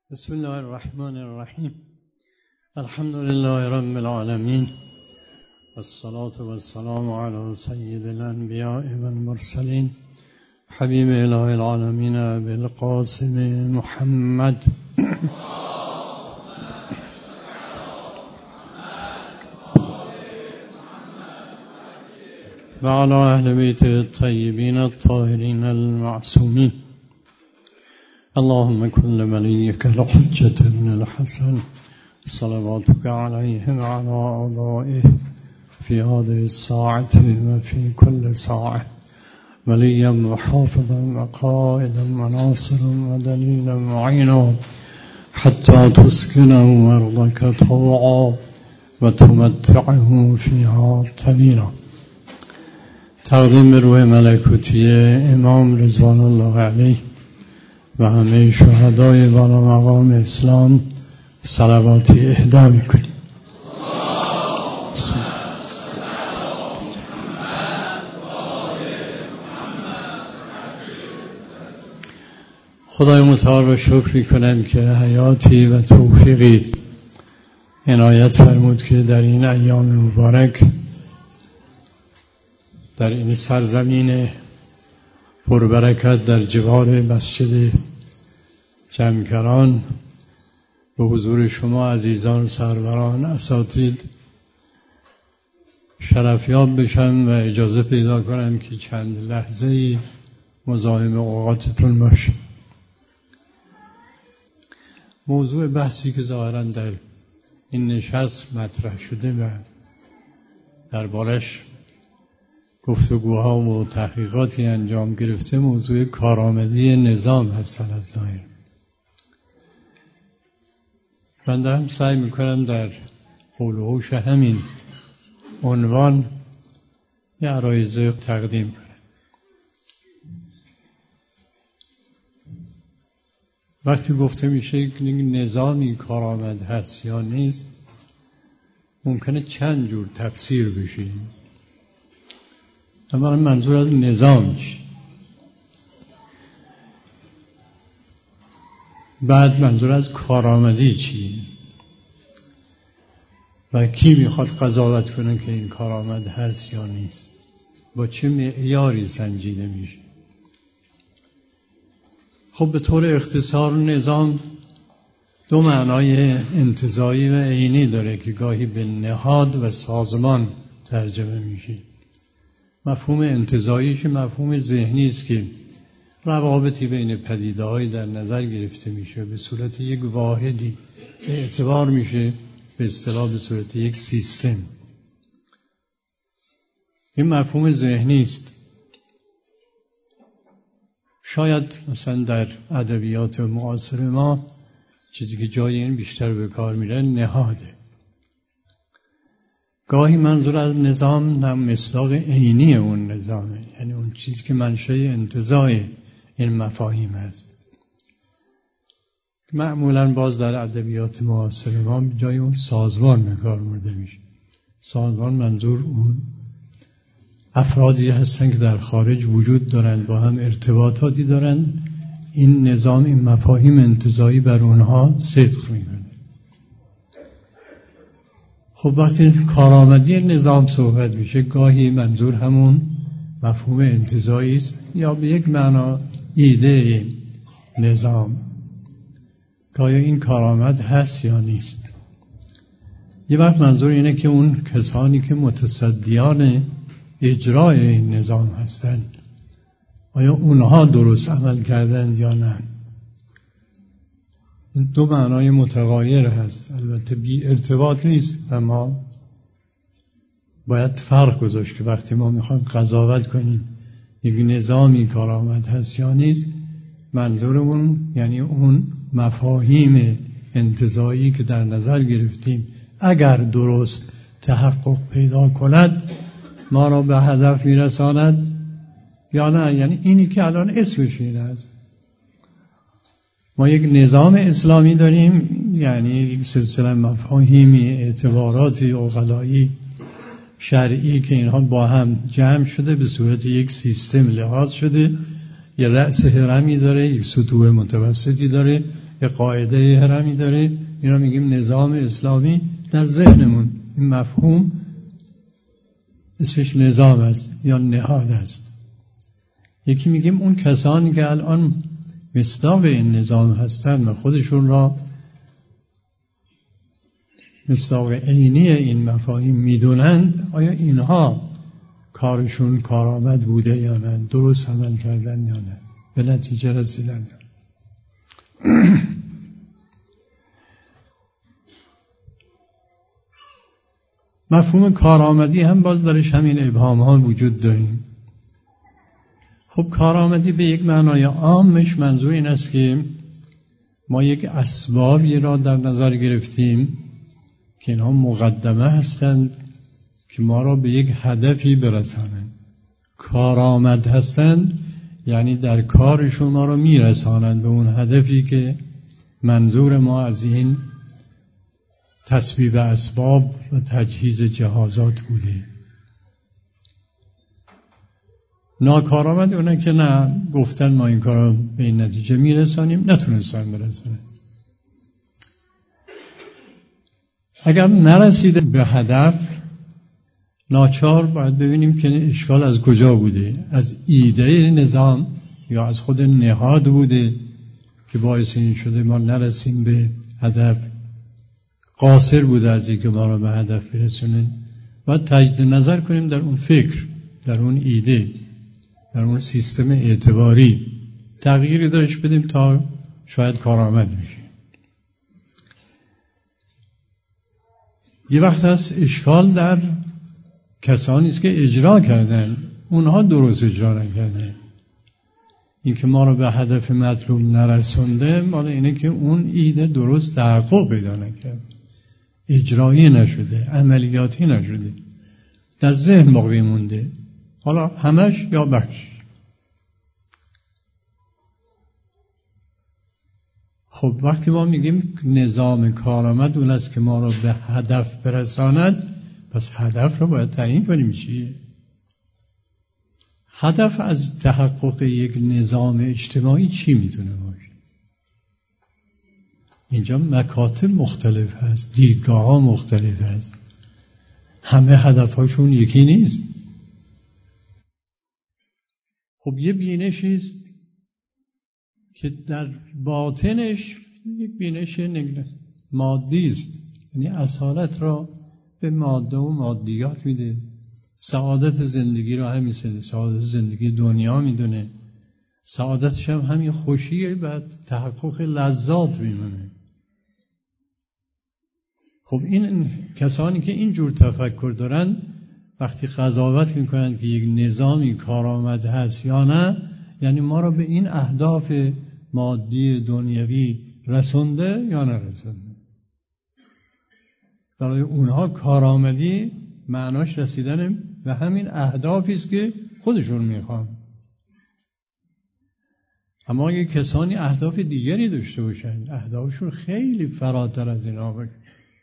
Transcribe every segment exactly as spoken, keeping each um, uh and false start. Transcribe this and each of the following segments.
بسم الله الرحمن الرحیم. الحمد لله رب العالمین والصلاة والسلام علی سید الانبیاء والمرسلین حبیب اله العالمین ابی القاسم محمد و علی اهل بیت الطیبین الطاهرین المعصومین. اللهم كن وليك الحجة بن الحسن صلواتك عليه وعلى آبائه في هذه الساعة وفي كل ساعة وليا وحافظا وقائدا وناصرا ودليلا معينا حتى تسكنه أرضك طوعا وتمتعه فيها طويلا. تقدیم روح ملکوتی امام رضوان الله علیه و همه شهدای بالا مقام اسلام صلواتی اهدا میکنیم. خدای متعال را شکر میکنم که حیاتی و توفیقی عنایت فرمود که در این ایام مبارک در این سرزمین پربرکت در جوار مسجد جمکران به حضور شما عزیزان سروران اساتید شرفیاب بشم و اجازه پیدا کنم که چند لحظه مزاحم اوقاتتون باشم. موضوع بحثی که ظاهرا در این نشست مطرح شده و دربارش گفتگوها و تحقیقاتی انجام گرفته موضوع کارآمدی نظام هست. از ظاهر من دارم سعی میکنم در حول و حوش همین عنوان یه عرایض تقدیم کنم. وقتی گفته میشه که نظامی کارآمد هست یا نیست ممکنه چند جور تفسیر بشه. اما منظور از نظام چی؟ بعد منظور از کارآمدی چی؟ و کی میخواد قضاوت کنه که این کارآمد هست یا نیست؟ با چه معیاری سنجیده میشه؟ خب به طور اختصار نظام دو معنای انتزاعی و عینی داره که گاهی به نهاد و سازمان ترجمه میشه. مفهوم انتزاعیش مفهوم ذهنی است که روابطی بین پدیده‌های در نظر گرفته میشه به صورت یک واحدی اعتبار میشه به اصطلاح به صورت یک سیستم. این مفهوم ذهنی است. شاید مثلا در ادبیات معاصر ما چیزی که جای این بیشتر به کار میره نهاده. گاهی منظور از نظام هم مصداق عینی اون نظامه، یعنی اون چیزی که منشأ انتزاع این مفاهیم است. معمولاً باز در ادبیات معاصر ما جای اون سازمان به کار برده میشه. سازمان منظور اون افرادی هستن که در خارج وجود دارند، با هم ارتباطاتی دارند. این نظام این مفاهیم انتزاعی بر اونها صدق میکنه. خب وقتی کارآمدی نظام صحبت میشه گاهی منظور همون مفهوم انتزاعی است یا به یک معنا ایده نظام. گاهی این کارآمد هست یا نیست. یه وقت منظور اینه که اون کسانی که متصدیان اجرای این نظام هستند آیا اونها درست عمل کردند یا نه. این دو معنای متغایر هست، البته بی ارتباط نیست، اما باید فرق گذاشت که وقتی ما میخوایم قضاوت کنیم یک نظامی کارآمد هست یا نیست منظورمون یعنی اون مفاهیم انتزاعی که در نظر گرفتیم اگر درست تحقق پیدا کند ما را به هدف میرساند یا نه. یعنی اینی که الان اسمش این است. ما یک نظام اسلامی داریم، یعنی یک سلسله مفاهیمی اعتباراتی عقلایی شرعی که اینها با هم جمع شده به صورت یک سیستم لحاظ شده، یه رأس هرمی داره، یک سطوح متوسطی داره، یه قاعده هرمی داره، اینا میگیم نظام اسلامی. در ذهنمون این مفهوم اسمش نظام است یا نهاد است. یکی میگیم اون کسانی که الان مصداق این نظام هستند و خودشون را مصداق عینی این مفاهیم میدونند، آیا اینها کارشون کارآمد بوده یا نه، درست عمل کردن یا نه، به نتیجه رسیدن؟ مفهوم کارآمدی هم باز درش همین ابهام ها وجود داریم. خب کارآمدی به یک معنای عامش منظور این است که ما یک اسبابی را در نظر گرفتیم که اینها مقدمه هستند که ما را به یک هدفی برسانند. کارآمد هستند یعنی در کارشون ما را میرسانند به اون هدفی که منظور ما از این تسبیب اسباب و تجهیز جهازات بوده. ناکارآمد اونه که نه، گفتن ما این کار را به این نتیجه میرسانیم، نتونستن برسانن. اگر نرسیده به هدف، ناچار باید ببینیم که اشکال از کجا بوده. از ایده نظام یا از خود نهاد بوده که باعث این شده ما نرسیم به هدف، قاصر بوده از اینکه ما را به هدف برسونه. باید تجدید نظر کنیم در اون فکر، در اون ایده، در اون سیستم اعتباری، تغییری درش بدیم تا شاید کارآمد بشه. یه وقت هست اشکال در کسانی است که اجرا کردن، اونها درست اجرا نکردن. این که ما رو به هدف مطلوب نرسونده مال اینه که اون ایده درست تحقق پیدا نکرد، اجرایی نشده، عملیاتی نشده، در ذهن باقی مونده، حالا همش یا بخش. خب وقتی ما میگیم نظام کارآمد اون است که ما رو به هدف برساند، پس هدف رو باید تعیین کنیم چیه؟ هدف از تحقق یک نظام اجتماعی چی میتونه باشه؟ اینجا مکاتب مختلف هست، دیدگاه ها مختلف هست، همه هدفهاشون یکی نیست. خب یه بینشی است که در باطنش یک بینش مادی است، یعنی اصالت را به ماده و مادیات میده، سعادت زندگی را همین سده، سعادت زندگی دنیا میدونه، سعادتش هم همین خوشیه، بعد تحقق لذات میمونه. خب این کسانی که این جور تفکر دارن وقتی قضاوت میکنن که یک نظامی کارآمد هست یا نه، یعنی ما را به این اهداف مادی دنیوی رسونده یا نرسونده. برای اونها کارآمدی معناش رسیدن به همین اهدافی است که خودشون میخوان. اما اگه کسانی اهداف دیگری داشته باشن، اهدافشون خیلی فراتر از اینا باشه،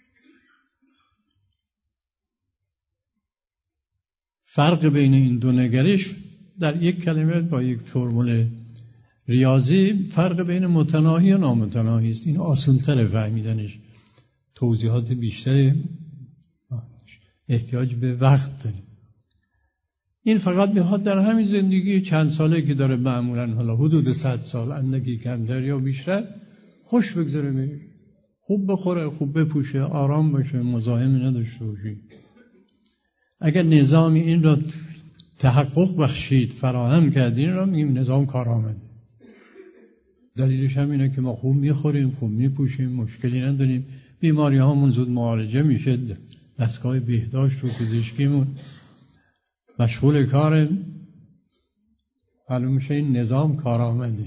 فرق بین این دو نگرش در یک کلمه با یک فرمول ریاضی، فرق بین متناهی و نامتناهی است. این آسان‌تر فهمیدنش، توضیحات بیشتری احتیاج به وقت داره. این فقط میخواد در همین زندگی چند ساله که داره، معمولا حالا حدود صد سال، اندکی کمتر یا بیشتر، خوش بگذره بره، خوب بخوره، خوب بپوشه، آرام باشه، مزاحمی نداشته باشه. اگر نظامی این را تحقق بخشید، فراهم کرد، این را میگیم نظام کارآمد. دلیلش هم اینه که ما خوب میخوریم، خوب میپوشیم، مشکلی نداریم، بیماری هامون زود معالجه میشه، دستگاه بهداشت و پزشکیمون مشغول کاره، معلوم میشه این نظام کارآمده.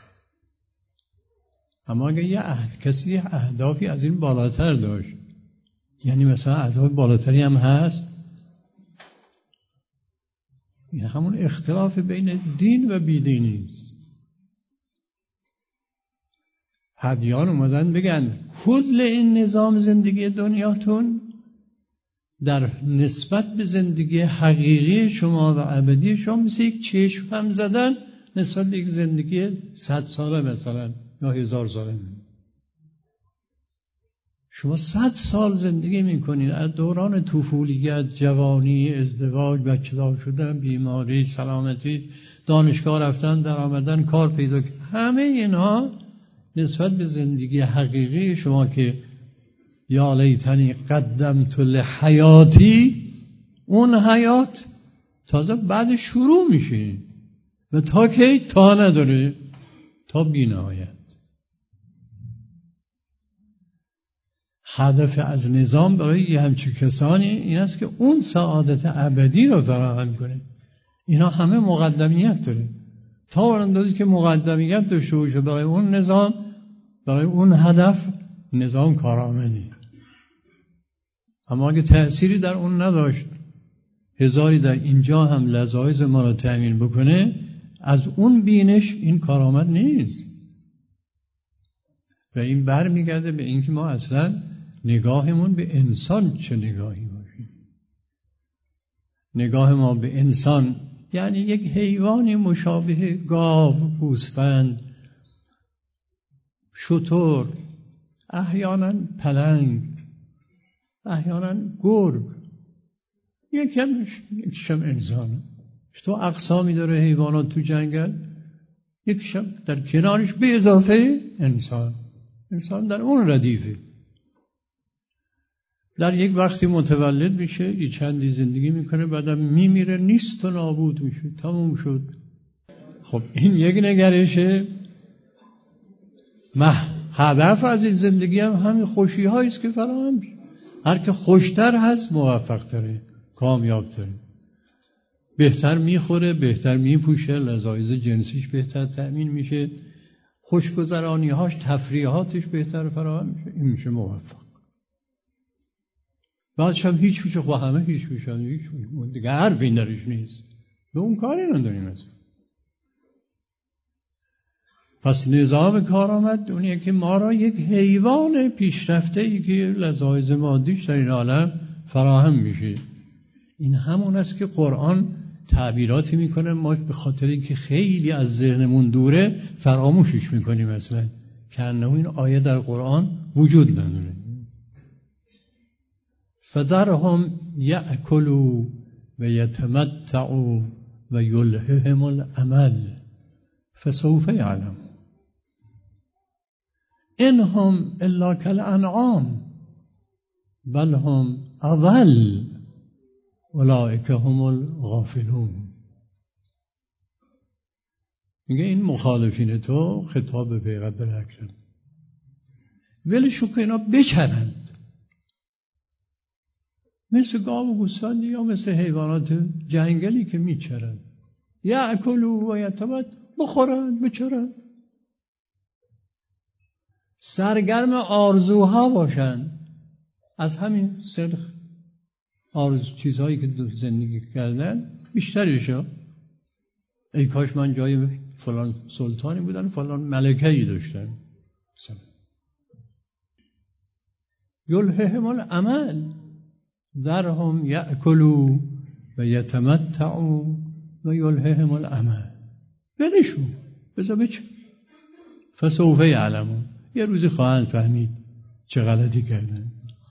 اما اگر یه عهد کسی اهدافی از این بالاتر داشت، یعنی مثلا اهداف بالاتری هم هست، این همون اختلاف بین دین و بیدینی است. ادیان اومدن بگن کل این نظام زندگی دنیاتون در نسبت به زندگی حقیقی شما و ابدی شما مثل یک چشم هم زدن نسبت به یک زندگی صد ساله مثلا یا هزار ساله. شما صد سال زندگی میکنید، از دوران طفولیت، جوانی، ازدواج، بچه دار شدن، بیماری، سلامتی، دانشگاه رفتن، در آمدن، کار پیدا کردن، همه اینها نسبت به زندگی حقیقی شما که یا لیتنی قدمت لحیاتی، اون حیات تازه بعد شروع میشه و تا کی؟ تا نداره، تا بی‌نهایت. هدف از نظام برای یه همچین کسانی این است که اون سعادت ابدی رو فراهم کنه. اینا همه مقدمیت داره. تا اندازی که مقدمیت داشته باشه برای اون نظام، برای اون هدف، نظام کارآمدی. اما اگه تأثیری در اون نداشت، هزاری در اینجا هم لذایز ما را تأمین بکنه، از اون بینش این کارآمد نیست. و این برمیگرده به اینکه ما اصلا نگاهمون به انسان چه نگاهی باشه. نگاه ما به انسان یعنی یک حیوانی مشابه گاو، گوسفند، شتر، احیانا پلنگ، احیانا گرگ، یکیش یکیشم انسانه. تو اقسامی داره حیوانات تو جنگل، یکیشم در کنارش به اضافه انسان. انسان در اون ردیفه. در یک وقتی متولد میشه، یه چندی زندگی میکنه، بعدم میمیره، نیست و نابود میشه، تموم شد. خب این یک نگرشه. هدف از این زندگی هم همین خوشی هاییست که فراهم میشه. هر که خوشتر هست موفق تره، کامیاب تره، بهتر میخوره، بهتر میپوشه، لذایز جنسیش بهتر تأمین میشه، خوشگذرانی هاش، تفریحاتش بهتر فراهم میشه، این میشه موفق. بعدش هم هیچ میشه، خب همه هیچ میشن، هیچ میشه دیگه، حرفی درش نیست، به اون کاری نداریم اصلا. پس نظام کارآمد اونیه که ما را یک حیوان پیشرفته ای که لذایز مادیش در این عالم فراهم میشه. این همون است که قرآن تعبیراتی میکنه، ما به خاطر اینکه خیلی از ذهنمون دوره فراموشش میکنیم اصلا، که انه این آیه در قرآن وجود نداره. فذرهم یأکلوا و یتمتعوا و یلههم الامل فسوف یعلمون انهم الا کالانعام بل هم اضل اولئک هم الغافلون. میگه این مخالفین تو، خطاب به پیغمبر اکرم، ولشون که اینا بچرند، مثل گاو و گوسفند یا مثل حیوانات جنگلی که میچرند. یأکلوا و یتمتعوا، بخورند، بچرند، سرگرم آرزوها باشند، از همین سلخ آرزو چیزهایی که زندگی کردن بیشترشا، ای کاش من جای فلان سلطانی بودن، فلان ملکه‌ای داشتن. یلههم الامل ذرهم یأکلوا و یتمتعوا و یلههم الامل. بلشون بذار بچه، فسوف یعلمون، یه روزی خواهند فهمید چه غلطی کردن.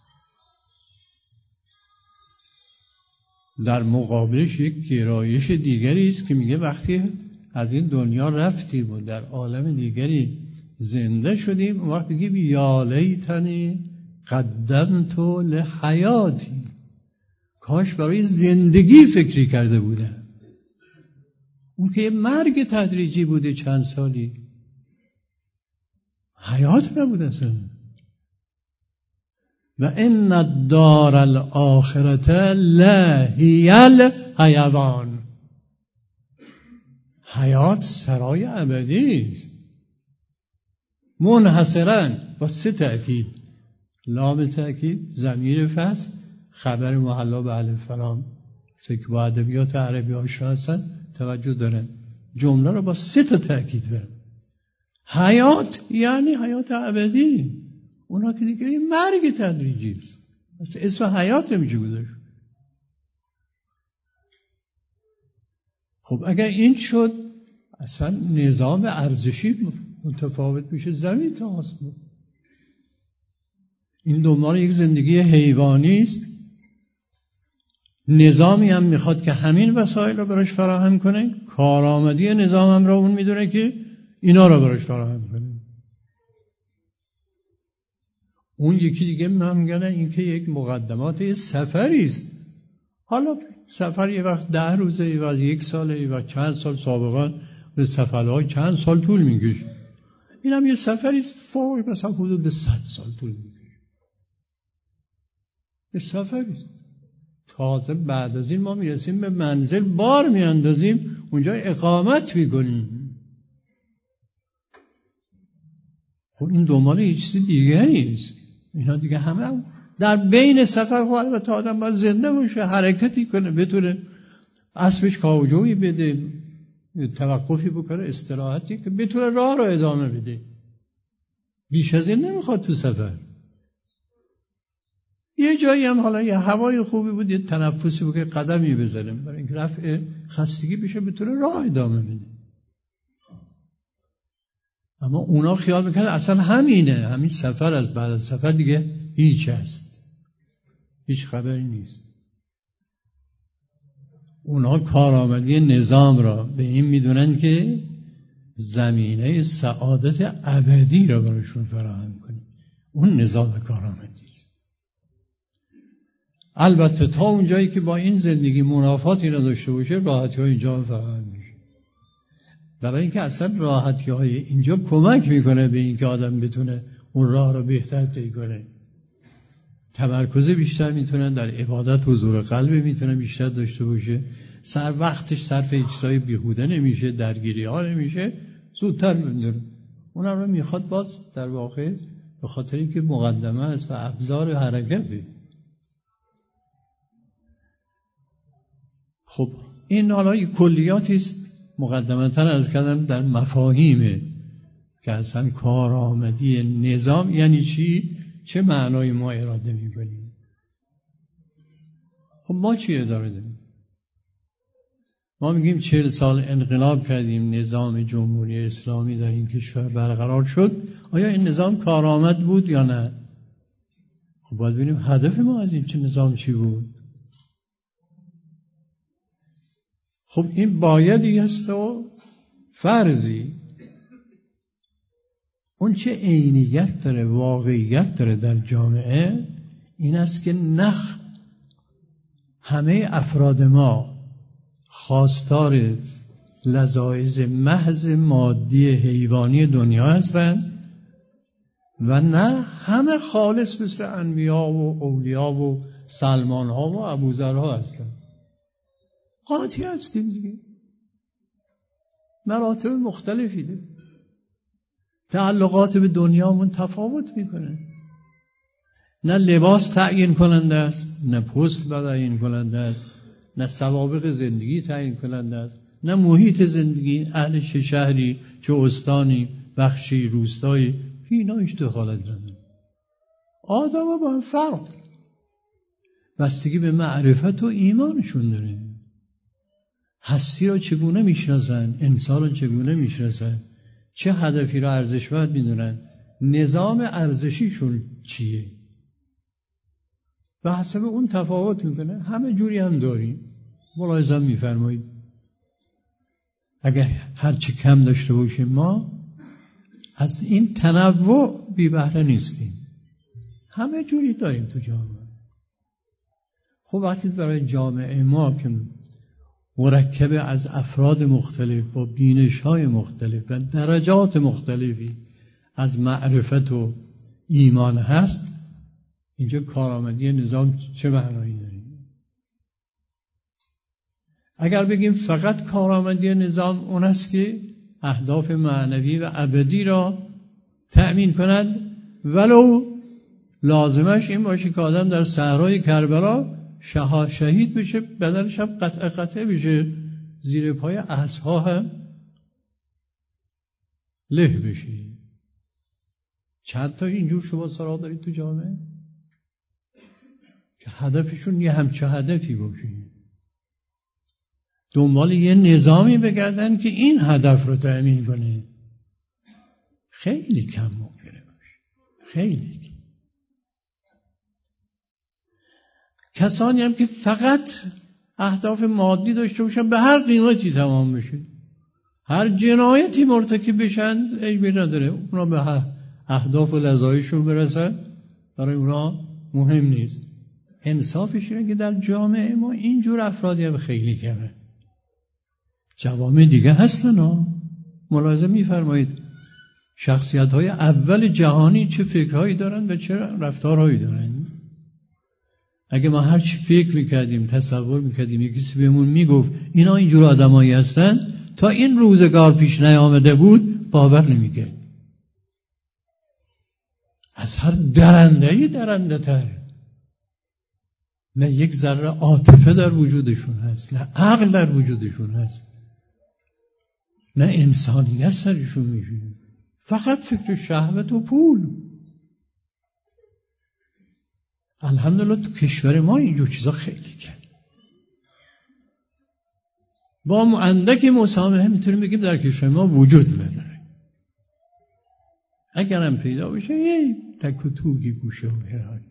در مقابلش یک گرایش دیگری است که میگه وقتی از این دنیا رفتیم و در عالم دیگری زنده شدیم، اون وقت بگیم یا لیتنی قدمت لحیاتی، کاش برای زندگی فکری کرده بودم. اون که یه مرگ تدریجی بوده، چند سالی، حیات نبوده اصلا. و ان الدار الاخرة لهی الحیوان، حیات سرای ابدی است. منحصرا با سه تأکید، لام تأکید، ضمیر فصل، خبر محلا به الف لام، که با ادبیات عربی آشنا هستن توجه دارن، جمله رو با سه تا تأکید دارن. حیات یعنی حیات ابدی، اونا که دیگه مرگ تدریجی است، اسم حیات نمیشه گذاشت. خب اگر این شد، اصلا نظام ارزشی متفاوت میشه زمین تا آسمان. این دنبال یک زندگی حیوانی است. نظامی هم میخواد که همین وسایل رو براش فراهم کنه، کارآمدی نظام هم را اون میدونه که اینا رو براش فراهم کنه. اون یکی دیگه من میگن این که یک مقدمات یه سفری است. حالا سفر یه وقت ده روزه، یه وقت یک ساله، یه وقت چند سال، سابقا به سفرهای چند سال طول میکشه. این هم یه سفری است فوق مثلا حدود صد سال طول میکشه. یه سفری است. تازه بعد از این ما میرسیم به منزل، بار میاندازیم، اونجا اقامت میکنیم. خب این دنبال یه چیز دیگری است. اینا دیگه همه در بین سفر. خب البته آدم باید زنده باشه، حرکتی کنه، بتونه اسبش کاوجویی بده، توقفی بکنه، استراحتی که بتونه راه رو ادامه بده. بیش از این نمیخواد تو سفر. یه جایی هم حالا یه هوای خوبی بود، یه تنفسی بود که قدمی بزنیم برای اینکه رفع خستگی بشه، بتونه راه ادامه بده. اما اونا خیال میکنن اصلا همینه، همین سفر از بعد از سفر دیگه هیچ هست، هیچ خبری نیست. اونا کارآمدی نظام را به این میدونن که زمینه سعادت ابدی را براشون فراهم کنه. اون نظام کارآمدی است. البته تا اونجایی که با این زندگی منافاتی نداشته باشه، راحتی های اینجا فراهم میشه. برای اینکه اصلا راحتی های اینجا کمک میکنه به اینکه آدم بتونه اون راه را بهتر طی کنه. تمرکز بیشتر میتونه در عبادت، حضور قلب میتونه بیشتر داشته باشه، سر وقتش صرف چیزای بیهوده نمیشه، درگیری ها نمیشه، زودتر میدونه. اونم رو میخواد باز در واقع به خاطری که مقدمه است و ابزار حرکتی. خب این حالا یک کلیاتی است، مقدمتاً عرض کردم در مفاهیمه که اصلا کارآمدی نظام یعنی چی، چه معنای ما اراده می‌کنیم. خب ما چی اداره داریم؟ ما میگیم چهل سال انقلاب کردیم، نظام جمهوری اسلامی در این کشور برقرار شد. آیا این نظام کارآمد بود یا نه؟ خب باید ببینیم هدف ما از این چه نظام چی بود. خب این بایدی هست و فرضی. اون چه عینیت داره، واقعیت داره در جامعه، این است که نخ همه افراد ما خواستار لذایذ محض مادی حیوانی دنیا هستند و نه همه خالص مثل انبیا و اولیا و سلمان ها و ابوذرها هستند. قاطی هستیم دیگه. مراتب مختلفی داره. تعلقات به دنیامون تفاوت میکنه. نه لباس تعیین کننده است، نه پست تعیین کننده است، نه سوابق زندگی تعیین کننده است، نه محیط زندگی، اهل چه شهری، چه استانی، بخشی، روستایی، اینا هیچ دخالت نداره. آدم با هم فرق داره. بستگی به معرفت و ایمانشون داره. هستی را چگونه میشناسن، انسان را چگونه میشناسن، چه هدفی را ارزشمند میدونن، نظام ارزشیشون چیه، به حسب اون تفاوت میکنه. همه جوری هم داریم. ملاحظه میفرمایید اگر هرچی کم داشته باشیم ما از این تنوع بی بهره نیستیم. همه جوری داریم تو جامعه. خب وقتی برای جامعه ما که مرکب از افراد مختلف با بینش‌های مختلف و درجات مختلفی از معرفت و ایمان هست، اینجا کارآمدی نظام چه معنایی داره؟ اگر بگیم فقط کارآمدی نظام اون است که اهداف معنوی و ابدی را تأمین کند، ولو لازمش این باشه که آدم در صحرای کربلا شهید بشه، بدنش هم قطع قطع بشه، زیر پای اسب‌ها هم له بشه. چند تا اینجور شما سراغ دارید تو جامعه که هدفشون یه همچه هدفی باشه، دنبال یه نظامی بگردن که این هدف رو تأمین کنه. خیلی کم ممکنه باشه، خیلی کم. کسانی هم که فقط اهداف مادی داشته باشن به هر قیمتی تمام بشه، هر جنایتی مرتکب بشن عیبی نداره، اونا به اهداف و لذایشون برسن، برای اونا مهم نیست. انصافش اینه که در جامعه ما اینجور افرادی هم خیلی کمه. جوامع دیگه هستن ها، ملاحظه میفرمایید شخصیت های اول جهانی چه فکرهایی دارن و چه رفتارهایی دارن. اگه ما هر چی فکر میکردیم تصور میکردیم یکی کسی بهمون میگفت اینا اینجور آدمایی هستن، تا این روزگار پیش نیامده بود باور نمیکرد. از هر درنده‌ای درنده تر، نه یک ذره عاطفه در وجودشون هست، نه عقل در وجودشون هست، نه انسانیت سرشون میشه، فقط فکر شهوت و پول. الحمدلله تو کشور ما اینجور چیزا خیلی کم. با اندک مسامحه میتونیم بگیم در کشور ما وجود نداره. اگرم پیدا بشه یه تک و توگی گوشه و هرهایی.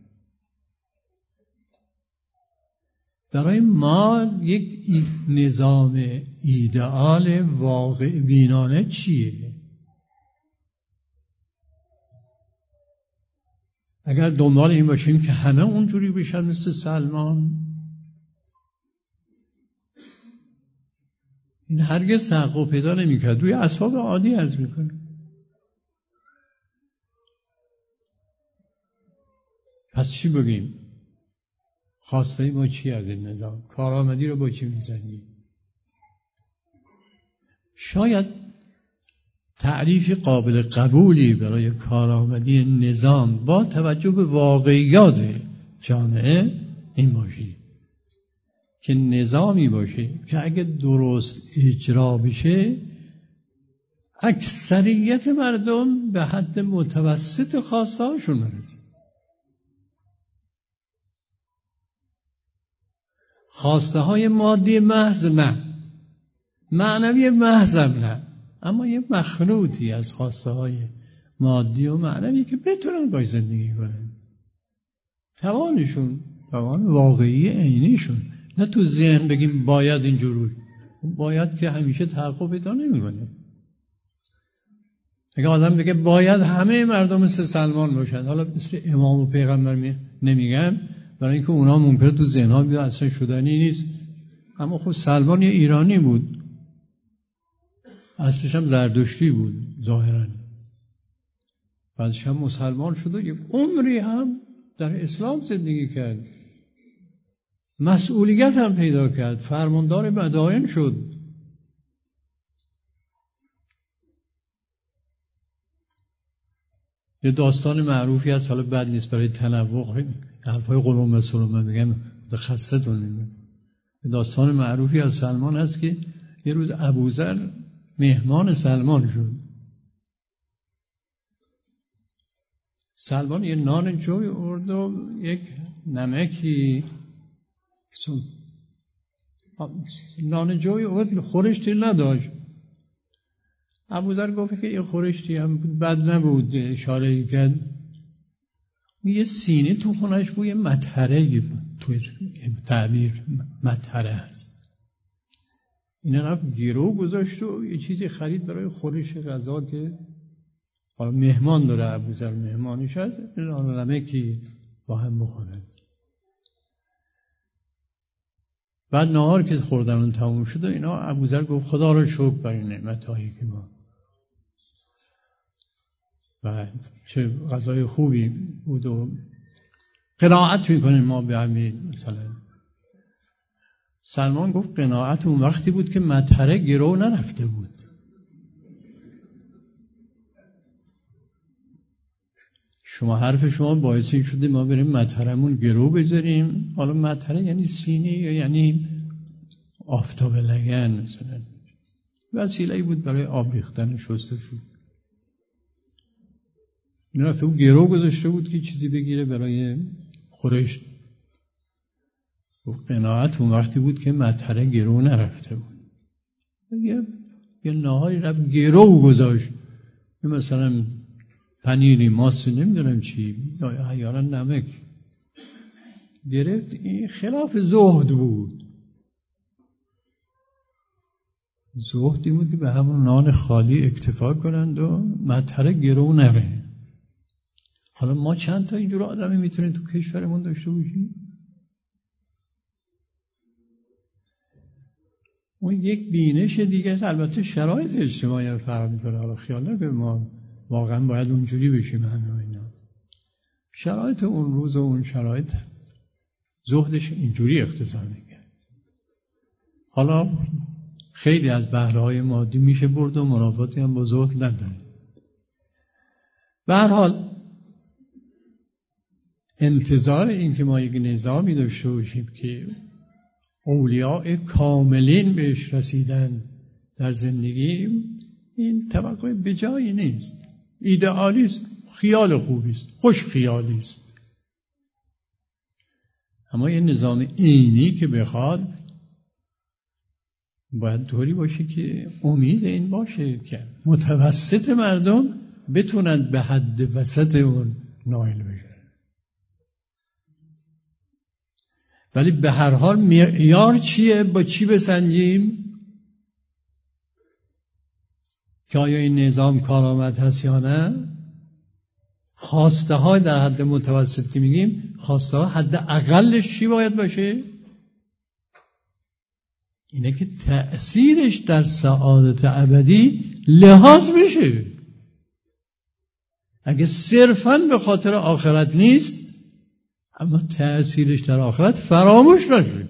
برای ما یک نظام ایدئال واقع بینانه چیه؟ اگر دنبال این باشیم که همه اونجوری بشن مثل سلمان، این هرگز تحقق پیدا نمی‌کرد. روی اسباب عادی عرض میکنه. پس چی بگیم؟ خواسته ما چی از این نظام؟ کارآمدی رو با چی میزنیم؟ شاید تعریف قابل قبولی برای کارآمدی نظام با توجه به واقعیات جامعه این باشی که نظامی باشه که اگه درست اجرا بشه اکثریت مردم به حد متوسط خواسته هاشون برسه. خواسته های مادی محض نه، معنوی محض نه، اما یه مخلوطی از خواسته های مادی و معنوی که بتونن باش زندگی کنن، توانشون، توان واقعی عینیشون، نه تو ذهن بگیم باید اینجور، باید که همیشه تحقق پیدا نمی‌کنه. اگه آدم بگه باید همه مردم مثل سلمان باشن، حالا مثل امام و پیغمبر نمیگم برای اینکه اونا ممکنه تو ذهن‌ها بیاد اصلا شدنی نیست، اما خب سلمان یه ایرانی بود، اصلش هم زردشتی بود ظاهراً، بعدش هم مسلمان شد و یک عمری هم در اسلام زندگی کرد، مسئولیت هم پیدا کرد، فرماندار مدائن شد. یه داستان معروفی هست، حالا بد نیست برای تنوع حرفای قلوم مسئول من میگم خستتون میگم. داستان معروفی از سلمان هست که یه روز ابوذر مهمان سلمان شد. سلمان یه نان جوی آورد و یک نمکی نان جوی آورد، خورشتی نداشت. ابوذر گفت که یه خورشتی هم بد نبود، اشاره کرد. یه سینه تو خونش بود، یه مطهره، تو تعبیر مطهره هست. این رفت گیرو گذاشت و یه چیزی خرید برای خورش غذا که حالا مهمان داره، ابوذر مهمانش هست، نمکی با هم بخورن. بعد نهار که خوردن اون تموم شد و اینا، ابوذر گفت خدا رو شکر برای نعمت‌هایی که ما، و چه غذای خوبی بود و قناعت میکنیم ما به همین. مثلا سلمان گفت قناعت اون وقتی بود که مطهره گرو نرفته بود. شما حرف شما باعث این شده ما بریم مطهرمون گرو بذاریم. حالا مطهره یعنی سینی یا یعنی آفتاب لگن، مثلا وسیله‌ای بود برای آب ریختن شستشو. این رفته بود گرو گذاشته بود که چیزی بگیره برای خورش. و قناعت اون وقتی بود که مطهره گرو نرفته بود. یه, یه ناهاری رفت گرو گذاشت، مثلا پنیری، ماست، نمیدونم چی، یا احیانا نمک. گرفت. این خلاف زهد بود. زهدی بود که به همون نان خالی اکتفا کنند و مطهر گرو نره. حالا ما چند تا اینجور آدمی میتونیم تو کشورمون داشته باشیم؟ اون یک بینش دیگه. البته شرایط اجتماعی هم فرق میکنه. حالا خیال نکنه ما واقعا باید اونجوری بشیم همه اینا. شرایط اون روز و اون شرایط زهدش اینجوری اختصار میکنه. حالا خیلی از بهره‌های مادی میشه برد و منافاتی هم با زهد نداره. به هر حال انتظار این که ما یک نظامی داشته باشیم که اولیاء کاملین بهش رسیدن در زندگی، این توقع بجایی نیست. ایدئالیست، خیال خوبیست، خوش خیالیست. اما یه نظام عینی که بخواد باید طوری باشه که امید این باشه که متوسط مردم بتونند به حد وسط اون نائل بشن. ولی به هر حال معیار چیه؟ با چی بسنجیم که آیا این نظام کارآمد هست یا نه؟ خواسته های در حد متوسط که میگیم، خواسته ها حد اقلش چی باید باشه؟ اینه که تأثیرش در سعادت ابدی لحاظ بشه. اگه صرفاً به خاطر آخرت نیست، اما تأثیرش در آخرت فراموش نشه.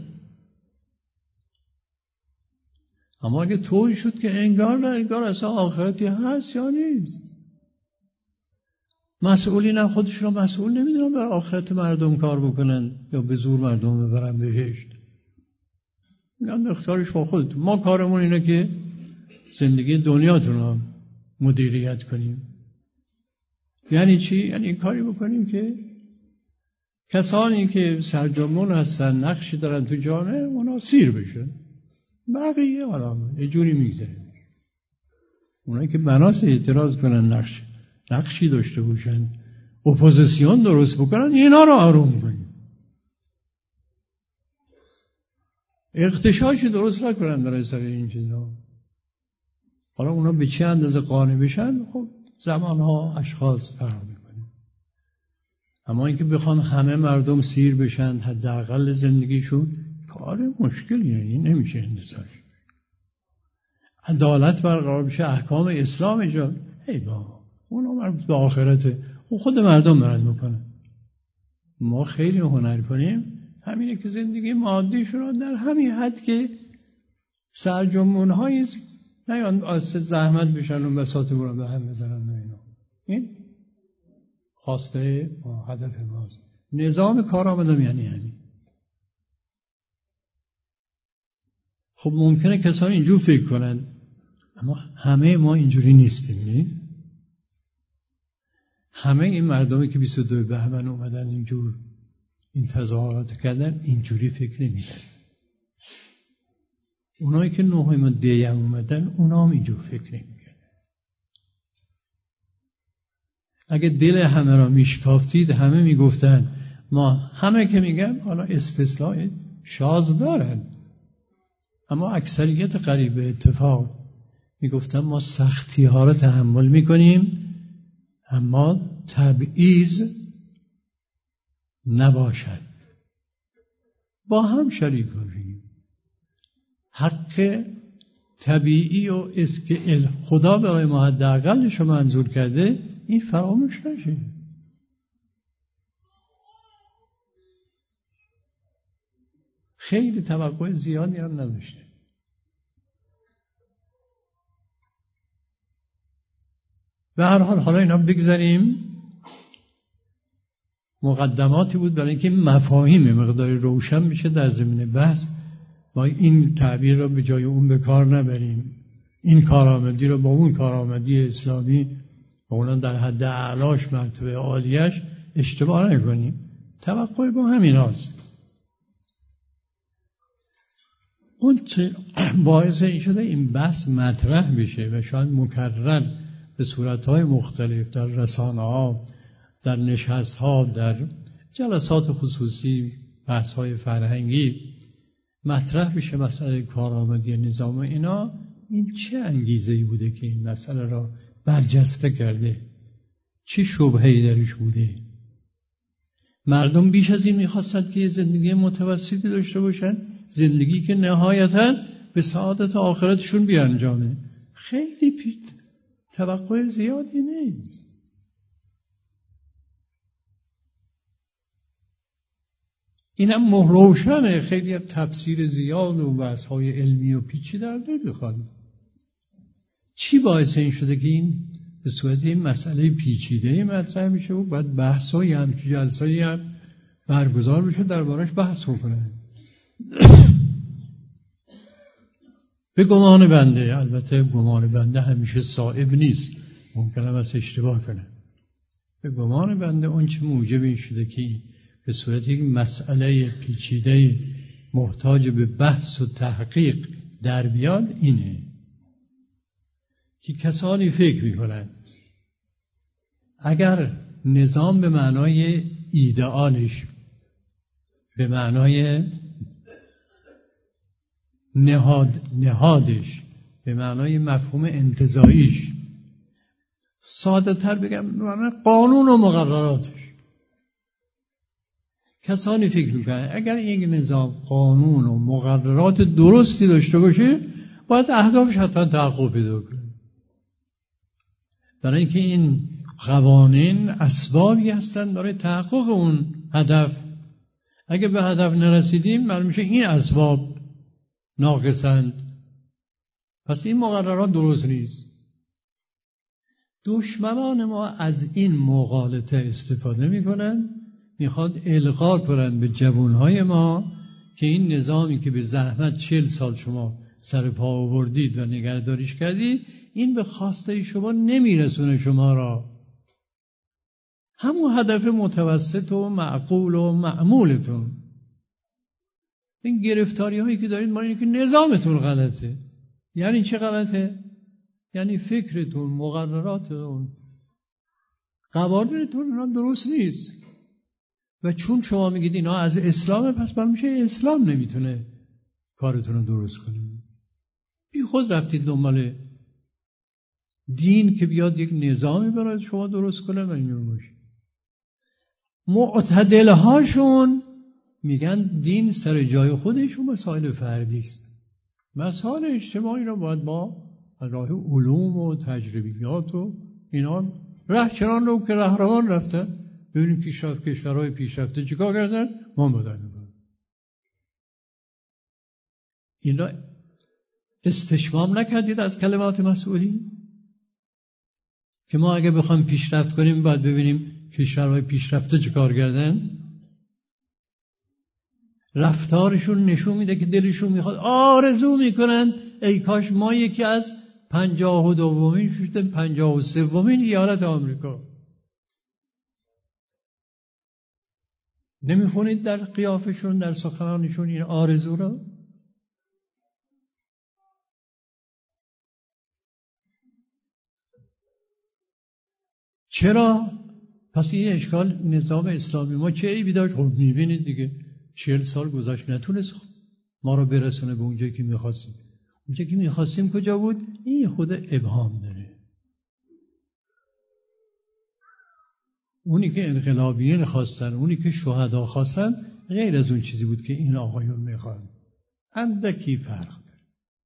اما اگه طوری شد که انگار نه انگار اصلا آخرتی هست یا نیست، مسئولین هم خودشون رو مسئول نمیدونن برای آخرت مردم کار بکنن یا به زور مردم ببرن بهشت. میگن اختیارش با خودتون. ما کارمون اینه که زندگی دنیاتون رو مدیریت کنیم. یعنی چی؟ یعنی این کاری بکنیم که کسانی که سرجمون هستن، نقشی دارن تو جامعه، اونا سیر بشن. بقیه حالا یه جوری میگذره. اونایی که بناس اعتراض کنن، نقش نقشی داشته باشن، اپوزیسیون درست بکنن، اینا رو آروم کنیم. اغتشاشی درست نکنن برای سر این چیزا. حالا اونا به چه اندازه قانع بشن، خب زمانها اشخاص فرق میکنه. اما اینکه بخوان همه مردم سیر بشن حداقل زندگیشون، کار مشکلیه. این نمیشه انتظارش. عدالت برقرار بشه، احکام اسلام ایجاد، ای بابا اونا مربوط به آخرته، خود مردم دارن میکنن. ما خیلی هنر کنیم همینه که زندگی مادیشون رو در همین حد که سرجمون‌های نیان از زحمت بشن و بساط برن به هم بزنن. اینا این خواسته ما، هدف ماست. نظام کارآمدم یعنی همین. خب ممکنه کسانی اینجور فکر کنن، اما همه ما اینجوری نیستیم. نه؟ همه این مردمی که بیست و دو بهمن اومدن اینجور این تظاهرات کردن اینجوری فکر نمی‌کنن. اونایی که نهم دیم اومدن اونا هم اینجور فکر نمی‌کنن. اگه دل همه را میشکافتید همه میگفتن ما، همه که میگن حالا استثناء شاذ دارن، اما اکثریت قریب به اتفاق میگفتن ما سختی ها را تحمل میکنیم اما تبعیض نباشد، با هم شریک باشیم. حق طبیعی و است که خدا برای ما حداقلش رو منظور کرده، این فراموش نشه. خیلی توقع زیادی هم نداشته. به هر حال حالا اینا بگذاریم. مقدماتی بود برای اینکه مفاهیم مقداری روشن بشه در زمینه بحث. ما این تعبیر را به جای اون به کار نبریم، این کارآمدی را با اون کارآمدی اسلامی و اونم در حد اعلاش مرتبه عالیش اشتباه نکنیم. توقع با همین هاست. اون چه باعث این شده این بحث مطرح بشه و شاید مکرر به صورتهای مختلف در رسانه ها، در نشست ها، در جلسات خصوصی بحث‌های فرهنگی مطرح بشه مسئله کارآمدی نظام اینا، این چه انگیزه‌ای بوده که این مسئله را برجسته کرده؟ چه شبهه‌ای درش بوده؟ مردم بیش از این می‌خواستند که زندگی متوسطی داشته باشن، زندگی که نهایتاً به سعادت آخرتشون بیانجامه. خیلی پیش توقع زیادی نیست. اینم مهروشنه، خیلی تفسیر زیاد و بحث‌های علمی و پیچیده در نمیخواد. چی باعث این شده که این به صورت این مسئله پیچیده مطرح میشه و بعد بحث‌های هم جلسه‌ای هم برگزار بشه دربارش بحث بکنه؟ به گمان بنده، البته گمان بنده همیشه صائب نیست، ممکنه بس اشتباه کنه. به گمان بنده اون چه موجب این شده که به صورت یک مسئله پیچیده محتاج به بحث و تحقیق در بیاد اینه که کسانی فکر میکنند اگر نظام به معنای ایدئالش، به معنای نهاد نهادش، به معنای مفهوم انتزاعیش، ساده تر بگم به معنای قانون و مقرراتش، کسانی فکر میکنن اگر یک نظام قانون و مقررات درستی داشته باشه باید اهدافش حتما تحقق پیدا کنه. برای اینکه این قوانین اسبابی هستند برای تحقق اون هدف. اگه به هدف نرسیدیم معلوم میشه این اسباب ناقصند، پس این مقررات درست نیست. دشمنان ما از این مغالطه استفاده میکنن، میخواد القا کنن به جوانهای ما که این نظامی که به زحمت چهل سال شما سر پا آوردید و نگهداریش کردید، این به خواسته شما نمیرسونه شما را. همون هدف متوسط و معقول و معمولتون. این گرفتاری هایی که دارید مال اینه که نظامتون غلطه. یعنی چه غلطه؟ یعنی فکرتون، مقرراتتون، قوانینتون اینا درست نیست. و چون شما میگید اینا از اسلامه، پس من میشه اسلام نمیتونه کارتون رو درست کنه. بی خود رفتید دنبال دین که بیاد یک نظامی برای شما درست کنه و اینجور باشه. معتدل هاشون میگن دین سر جای خودش و مسائل فردی است. مسائل اجتماعی رو باید با راه علوم و تجربیات و اینا رهچران رو که رهروان رفتن. ببینیم پیشرفت کشورهای پیشرفته چیکار کردن؟ ما بدن میکنیم. این را استشمام نکردید از کلمات مسئولی؟ که ما اگه بخوایم پیشرفت کنیم باید ببینیم کشورهای پیشرفته چیکار کردن؟ رفتارشون نشون میده که دلشون میخواد، آرزو میکنن ای کاش ما یکی از پنجاه و دومین شدن پنجاه و سومین ایالت آمریکا. نمیخونید در قیافشون، در سخنانشون این آرزو رو؟ چرا؟ پس این اشکال نظام اسلامی ما چه عیبی داشت؟ خب میبینید دیگه چهل سال گذشت نتونست ما رو برسونه به اونجایی که میخواستیم. اونجایی که میخواستیم کجا بود؟ این خود ابهام داره. اونی که انقلابیین خواستن، اونی که شهدا خواستن، غیر از اون چیزی بود که این آقایون میخوان. اندکی فرق داره.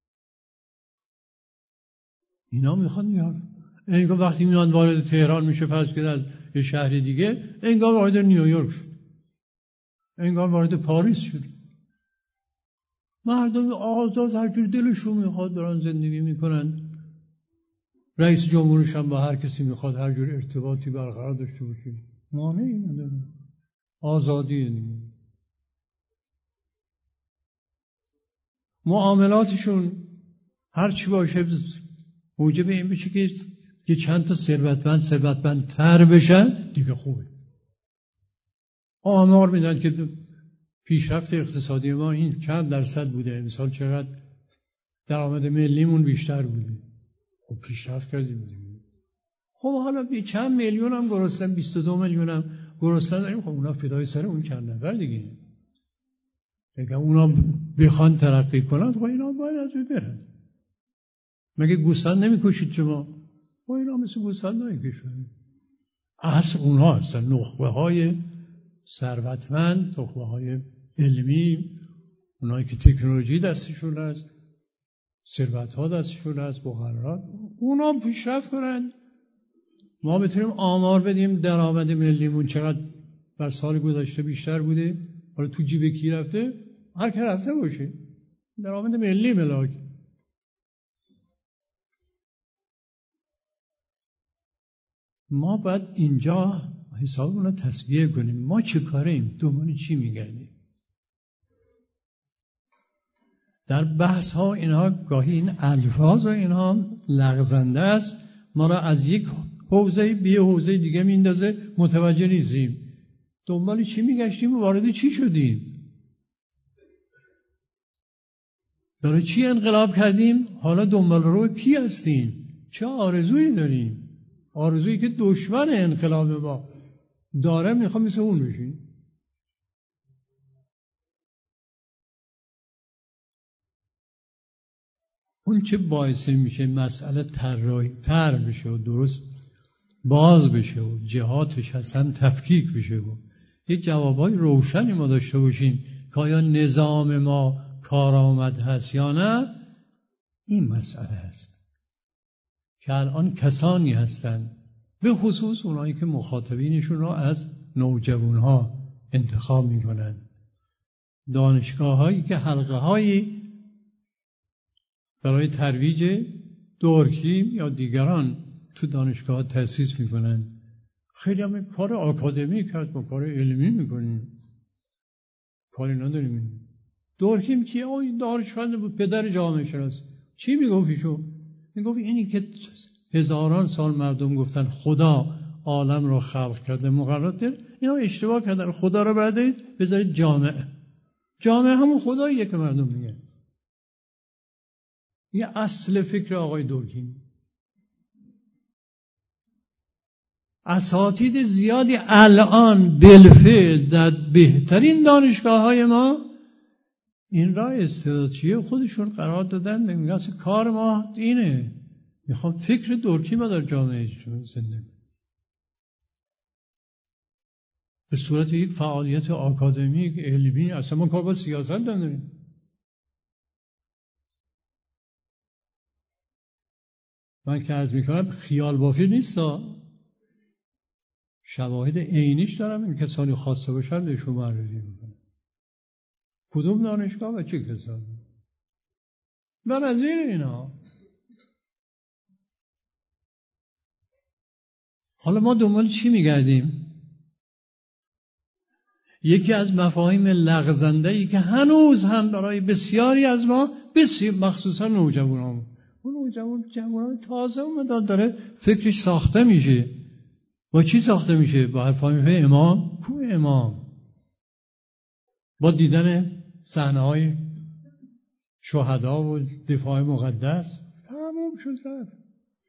اینا میخوان میار. انگار وقتی میان وارد تهران میشه، پس که از یه شهر دیگه، انگار وارد نیویورک شد، انگار وارد پاریس شد. مردم آزاد هر جور دلشون میخواد دارن زندگی میکنن. رئیس جمهورش هم با هر کسی میخواد هر جور ارتباطی برقرار داشته باشه. مانعی نداره. آزادی دیگه. معاملاتشون هر چی باشه موجب این بشه که یه چند تا ثروتمند ثروتمند تر بشن دیگه خوبه. آمار میدن که پیشرفت اقتصادی ما این چند درصد بوده، امسال چقدر درآمد ملیمون بیشتر بوده. خب پیشرفت کردیم دیگه. خب حالا بی چند میلیون هم گرسنه، بیست و دو میلیون هم گرسنه داریم. خب اونا فدای سر اون چند نفر دیگه. اگه اونا بخوان ترقی کنند خب اینا باید از بین برن. مگه گوسفند نمیکشید شما؟ خب اینا مثل گوسفند نمیکشید. اصل اونا هستن نخبه های ثروتمند، نخبه های علمی، اونایی که تکنولوژی دستشون هست، ثروت ها دستشون هست، مقررات، اونا پیشرفت کنند. ما بتونیم آمار بدیم درآمد ملیمون چقدر بر سال گذشته بیشتر بوده، حالا تو جیب کی رفته؟ هر که رفته باشه درآمد ملی ملاک. ما باید اینجا حسابمون رو تصفیه کنیم. ما چه کاریم؟ دنبال چی میگردیم؟ در بحث ها اینها گاهی این الفاظ و اینها لغزنده است، ما را از یک حوزه به یه حوزه دیگه میندازه، متوجه نیستیم دنبال چی میگشتیم و وارد چی شدیم، برای چی انقلاب کردیم، حالا دنبال رو کی هستیم، چه آرزویی داریم. آرزویی که دشمن انقلاب ما داره میخوام مثل اون بشیم. اون چه باعث میشه مسئله طراحی تر بشه و درست باز بشه و جهاتش اصلا تفکیک بشه و یک جوابای روشنی ما داشته باشیم که آیا نظام ما کارآمد هست یا نه. این مسئله هست که الان کسانی هستند، به خصوص اونایی که مخاطبینشون رو از نوجوانها انتخاب میکنن، دانشگاه هایی که حلقه هایی برای ترویج دورکیم یا دیگران تو دانشگاه تأسیس میکنن. خیلی هم کار آکادمیک هست، با کار علمی میکنیم، کاری نداریم. دورکیم کیه؟ آی دانشمند بود، پدر جامعه شناسی. چی میگفت ایشو؟ میگفت اینی که هزاران سال مردم گفتن خدا عالم رو خلق کرده مقررات داره، اینا اشتباه کردن. خدا رو بعد بذارید جامعه. جامعه همون خداییه که مردم میگن. یه اصل فکر آقای دورکیم. اساتید زیادی الان بالفعل در بهترین دانشگاه های ما این راه استعدادچی خودشون قرار دادن. میگن کار ما اینه، میخوام فکر دورکیم در جامعه زنده به صورت یک فعالیت آکادمیک علمی. اصلا ما کار با سیاست نداریم. من که عرض میکنم خیال بافی نیست، شواهد عینیش دارم. این کسانی خواسته باشن بهشون معرفی میکنم کدوم دانشگاه و چه کسانی و نظیر اینا. حالا ما دنبال چی میگردیم؟ یکی از مفاهیم لغزنده‌ای که هنوز هم برای بسیاری از ما، بسیار مخصوصا نوجوانان، اون نوجوان جوانان تازه اومدن داره فکرش ساخته میشه. با چی ساخته میشه؟ با فهمیده امام. کو امام؟ با دیدن صحنه‌های شهدا و دفاع مقدس تمام شد رفت.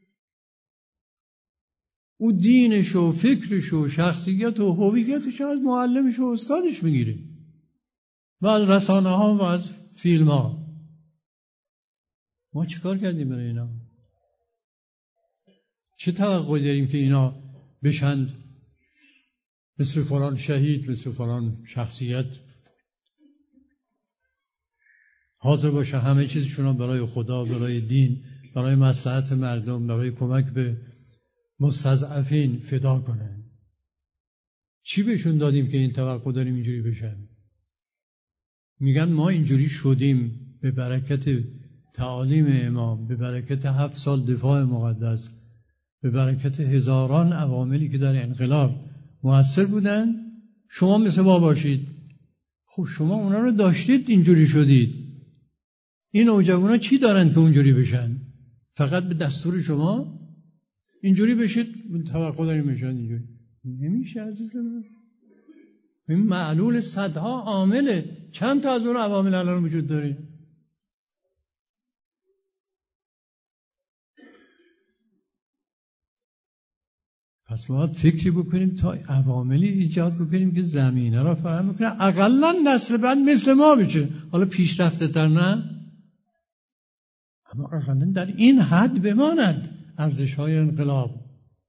او دینش و فکرش و شخصیت و هویتش از معلمش و استادش میگیره و از رسانه ها و از فیلم ها. ما چیکار کردیم برای اینا؟ چه توقع داریم که اینا بشند مثل فلان شهید، مثل فلان شخصیت حاضر باشه همه چیزشون برای خدا، برای دین، برای مصلحت مردم، برای کمک به مستضعفین فدا کنن؟ چی بهشون دادیم که این توقع داریم اینجوری بشن؟ میگن ما اینجوری شدیم به برکت تعالیم امام، به برکت هفت سال دفاع مقدس، به برکت هزاران عواملی که در انقلاب مؤثر بودن. شما مثل ما باشید. خب شما اونا رو داشتید اینجوری شدید. این نوجوانا چی دارن که اونجوری بشن؟ فقط به دستور شما اینجوری بشید توقع داریم بشن اینجوری؟ نمیشه عزیزم. این معلول صدها عامله. چند تا از اون عوامل الان وجود داره؟ پس ما فکری بکنیم تا عواملی ایجاد بکنیم که زمینه را فراهم بکنه، اقلا نسل بعد مثل ما بشه. حالا پیشرفته تر نه، اما اقلا در این حد بماند ارزش های انقلاب.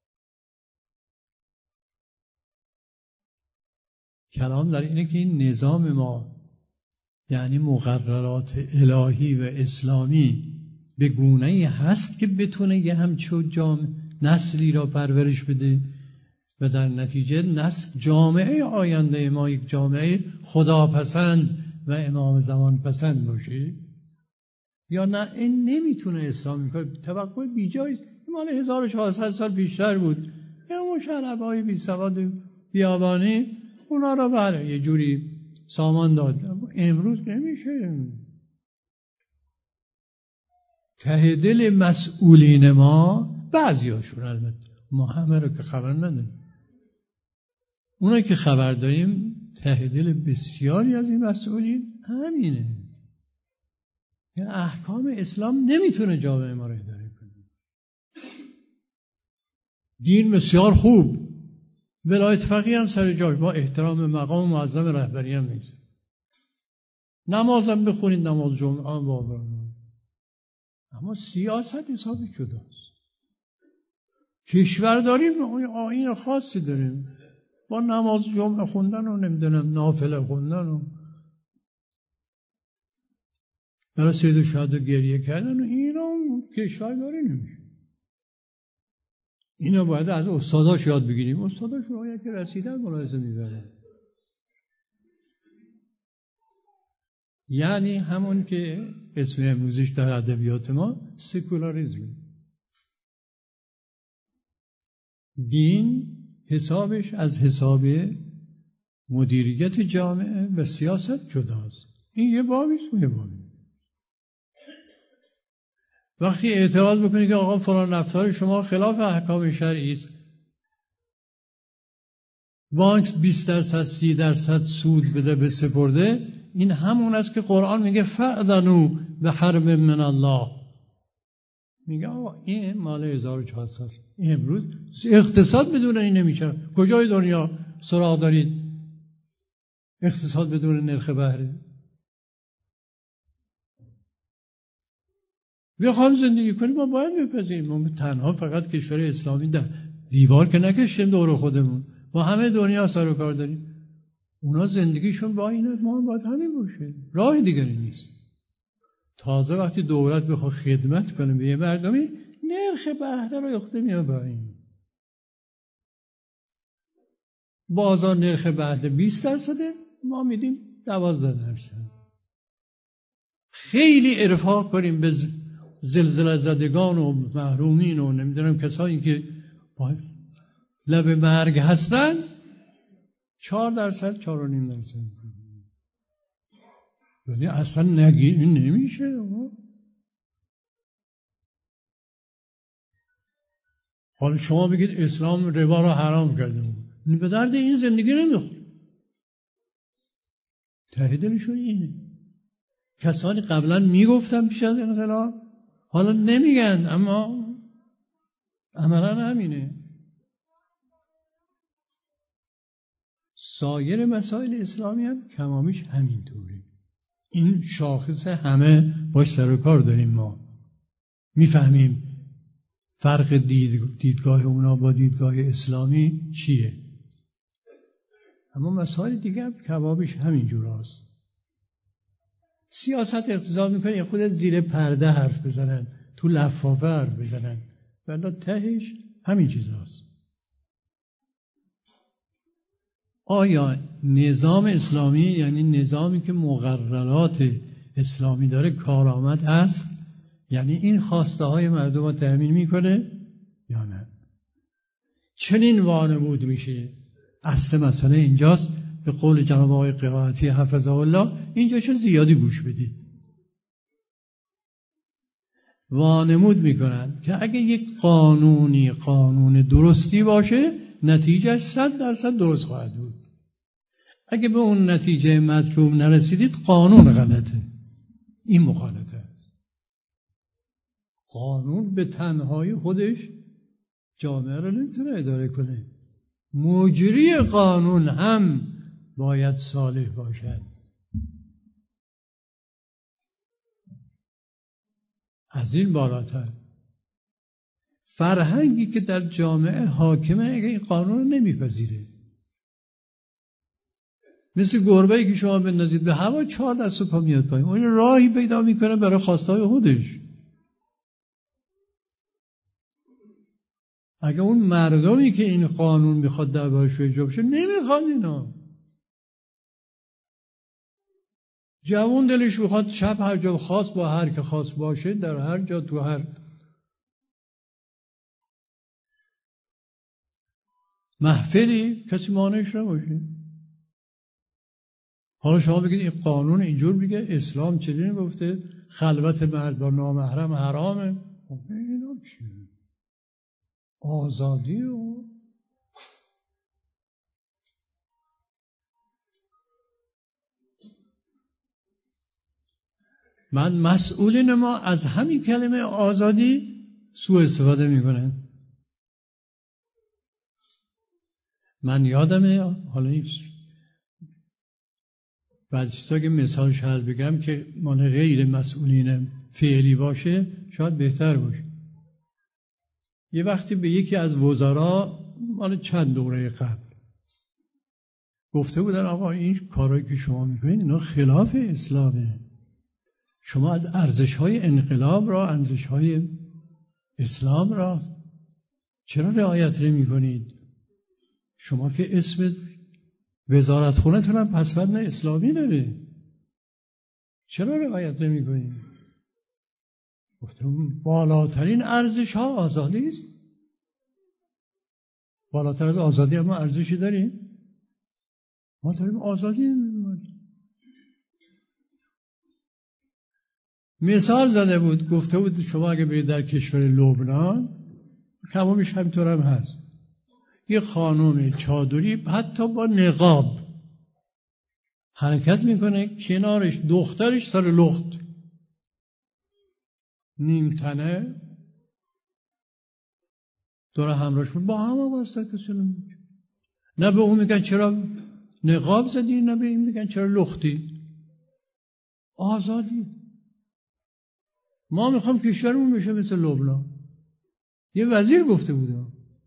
کلام در اینه که این نظام ما، یعنی مقررات الهی و اسلامی، به گونه‌ای هست که بتونه یه همچون جامعه نسلی را پرورش بده و در نتیجه نسل جامعه آینده ما یک جامعه خداپسند و امام زمان پسند باشه، یا نه این نمیتونه اسلامی کار. توقع بیجاییست. مال هزار و چهارصد سال بیشتر بود. یا مشربای بی سواد بیابانی اونا را بله یه جوری سامان داد. امروز نمیشه. ته دل مسئولین ما، بعضی هاشون، البته ما همه رو که خبر نداریم، اونا که خبر داریم ته دل بسیاری از این مسئولین همینه. یعنی احکام اسلام نمیتونه جامعه ما رو اداره کنه. دین بسیار خوب، ولایت فقیه هم سر جاش، با احترام مقام معظم رهبری هم نیست. نمازم بخونید، نماز جمعه هم با، اما سیاست حسابی جداست. کشور داریم، آیین خاصی داریم، با نماز جمعه خوندن و نمیدونم نافله خوندن و برای سید و شهدا گریه کردن و اینا کشور داری نمیشه. اینا باید از استاداش یاد بگیریم. استاداش رو که رسیدن ملاحظه میبرن. یعنی همون که اسم امروزش در ادبیات ما سکولاریسم. دین حسابش از حساب مدیریت جامعه و سیاست جداست. این یه بابیست و یه بابی. وقتی اعتراض بکنید که آقا فلان رفتار شما خلاف احکام شرعی است، بانک بیست درصد سی درصد سود بده به سپرده، این همون است که قرآن میگه فأذنوا بحرب من الله. میگه آقا این مال هزار و چهارصد. امروز اقتصاد بدون این نمیشه. کجای دنیا سراغ دارید اقتصاد بدون نرخ بهره؟ بخوام زندگی کنیم ما باید بپذیریم. ما تنها فقط کشور اسلامی در دیوار که نکشیم دور خودمون، با همه دنیا سر و کار داریم. اونا زندگیشون با اینه، ما باید همین باشه، راه دیگری نیست. تازه وقتی دولت بخواد خدمت کنه به یه مردمی، نرخ بهره رو یخته میاد پایین. بازار نرخ بهره بیست درصده، ما میدیم دوازده درصد. خیلی ارفاق کنیم به زلزله زدگان و محرومین و نمیدونم کسایی که لب مرگ هستن، چهار درصد چهار و نیم درصد. یعنی اصلا نگی این نمیشه. حالا شما بگید اسلام ربا را حرام کرده، به درد این زندگی نمیخوره. ته دلشون اینه. کسانی قبلا میگفتن پیش از انقلاب، حالا نمیگن، اما عملا همینه. سایر مسائل اسلامی هم کمامیش همینطوره. این شاخص همه باش سر و کار داریم. ما میفهمیم فرق دید، دیدگاه اونا با دیدگاه اسلامی چیه، اما مسائل دیگه هم کمامیش همینجور هست. سیاست اقتضا میکنه خودت زیر پرده حرف بزنن، تو لفافه حرف بزنن، ولی تهش همین چیز هست. آیا نظام اسلامی، یعنی نظامی که مقررات اسلامی داره، کارآمد هست؟ یعنی این خواسته های مردم رو تأمین میکنه یا نه؟ چنین وانمود میشه. اصل مسئله اینجاست. به قول جناب آقای قرائتی حفظه الله، اینجا چون زیادی گوش بدید. وانمود میکنند که اگه یک قانونی قانون درستی باشه، نتیجهش صد درصد درست خواهد بود. اگه به اون نتیجه مطلوب نرسیدید، قانون غلطه. این مخالفه است. قانون به تنهایی خودش جامعه رو نمیتونه اداره کنه. مجری قانون هم باید صالح باشد. از این بالاتر فرهنگی که در جامعه حاکمه اگه این قانون رو نمیپذیره، مثل گربه‌ای که شما بندازید به هوا چهار دست و پا میاد پایین، اون راهی پیدا میکنه برای خواستهای خودش. اگه اون مردمی که این قانون میخواد دربارش اجرا بشه نمیخواد، اینا جوان دلش میخواد شب هر جا خواست با هر که خواست باشه، در هر جا تو هر محفلی کسی مانعش نباشه. حالا شما بگید این قانون اینجور میگه، اسلام چنین گفته، خلوت مرد با نامحرم حرامه. اینا چیه؟ آزادی و من مسئولین ما از همین کلمه آزادی سوء استفاده میکنن. من یادمه، حالا این بعضی چیزا که مثالش هست بگم که مال غیر مسئولین فعلی باشه شاید بهتر باشه. یه وقتی به یکی از وزرا مال چند دوره قبل گفته بودن آقا این کارهایی که شما میکنید اینا خلاف اسلامه، شما از ارزش‌های انقلاب را، ارزش‌های اسلام را چرا رعایت نمی‌کنید؟ شما که اسم وزارتخونه‌تون هم پسوند اسلامی داره، چرا رعایت نمی‌کنید؟ گفتم بالاترین ارزش‌ها آزادی است. بالاتر از آزادی اما ارزشی داریم؟ ما داریم آزادی. مثال زده بود، گفته بود شما اگه برید در کشور لبنان، کمابیش همینطور هم هست، یه خانم چادری حتی با نقاب حرکت میکنه، کنارش دخترش سر لخت نیم تنه داره همراهش با هم واسطه کسی نمیگه، نه به اون میگن چرا نقاب زدی، نه به این میگن چرا لختی. آزادی. ما میخوام کشورمون بشه مثل لبنان. یه وزیر گفته بوده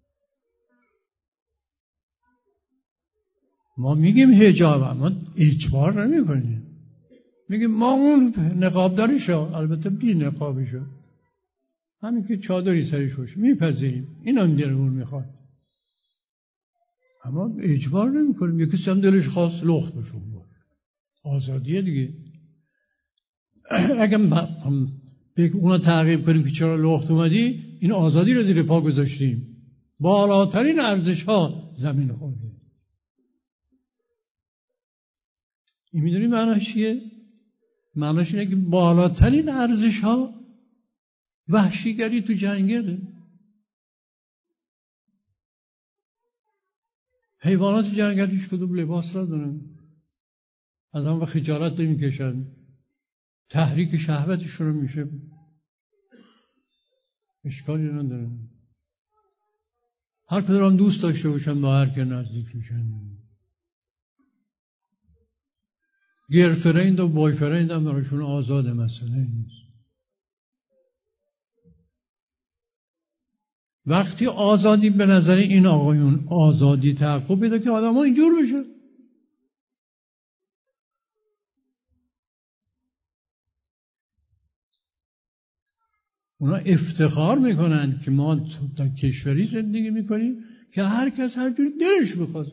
ما میگیم حجاب اما اجبار نمی کنیم، میگیم ما اون نقاب داریشو، البته بی نقابشو، همین که چادری سرش باشه میپذیریم، این هم دلمون میخواد، اما اجبار نمی کنیم. یکی هم دلش خواست لخت باشه، آزادیه دیگه. اگه بگم اونا تعقیب کنیم که چرا لخت اومدی، این آزادی رو زیر پا گذاشتیم، بالاترین ارزش ها زمین خورده. این میدونی معناش چیه؟ معناش اینه که بالاترین ارزش ها وحشیگری تو جنگله. حیوانات جنگل هیچ کدوم لباس ندارن، از هم و خجالت نمیکشن، تحریک شهوتشون رو میشه، اشکالی ندارن، هر کدوم دوست داشته باشن با هر که نزدیک میشن. گرفرند و بایفرند هم براشون آزاده، مسئله نیست. وقتی آزادی به نظر این آقایون آزادی تحقق پیدا که آدم ها اینجور بشه، اونا افتخار میکنن که ما در کشوری زندگی میکنیم که هر کس هر جوری دلش بخواد.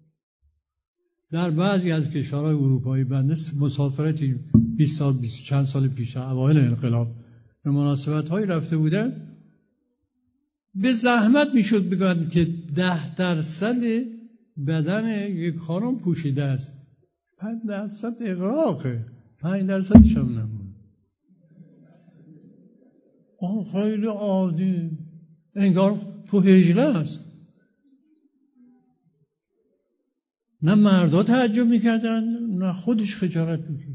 در بعضی از کشورهای اروپایی بنده مسافرتی بیست سال بیست چند سال پیش اوایل انقلاب به مناسبت‌هایی رفته بودن، به زحمت میشد بگن که ده درصد بدن یک خانم پوشیده است، پنج درصد اغراقه، پنج درصدش هم نمون. آه خیلی عادی، انگار تو هجله است. نه مردا تعجب میکردن نه خودش خجالت میکشید.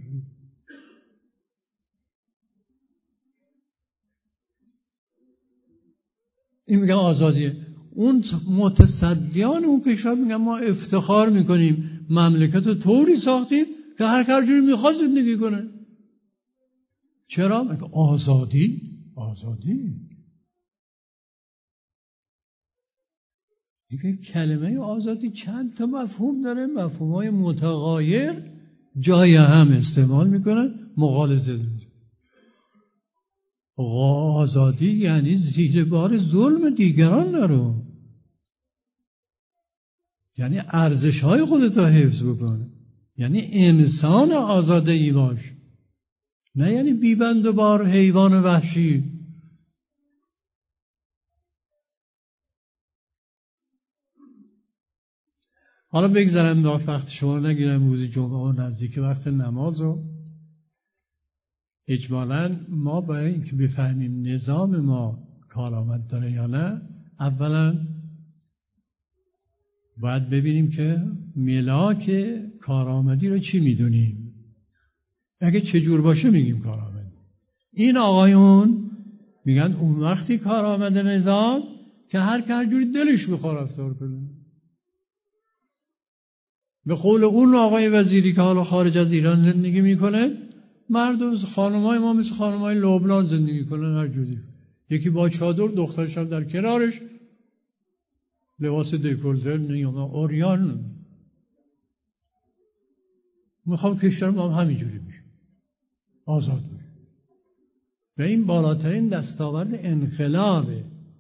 این میگن آزادیه. اون متصدیان اون کشور میگن ما افتخار میکنیم مملکت رو طوری ساختیم که هر هر جوری میخواد زندگی کنه. چرا؟ میگه آزادی. آزادی دیگه کلمه آزادی چند تا مفهوم داره، مفهومای متغایر، جای هم استعمال میکنن، مغالطه داره. آزادی یعنی زیر بار ظلم دیگران نرو، یعنی ارزش های خودت رو حفظ بکن، یعنی انسان آزاده ای باش، نه یعنی بیبند و بار حیوان وحشی. حالا بگذارم وقت شما نگیرم، روز جمعه و نزدیک وقت نماز و اجمالاً ما برای اینکه بفهمیم نظام ما کارآمد داره یا نه، اولا باید ببینیم که ملاک کارآمدی رو چی میدونیم. اگه چجور باشه میگیم کارآمدی. این آقایون میگن اون وقتی کارآمد نظام که هر که هر جوری دلش بخواد رفتار کنه. به قول اون آقای وزیری که حالا خارج از ایران زندگی میکنه، مردم خانمای ما مثل خانمای لبنان زندگی کنن هر جوری، یکی با چادر دخترش هم در کنارش لباس دکولته نیامه اوریان. میخوام کشور ما هم همینجوری بشه، آزاد بشه. و این بالاترین دستاورد انقلابه.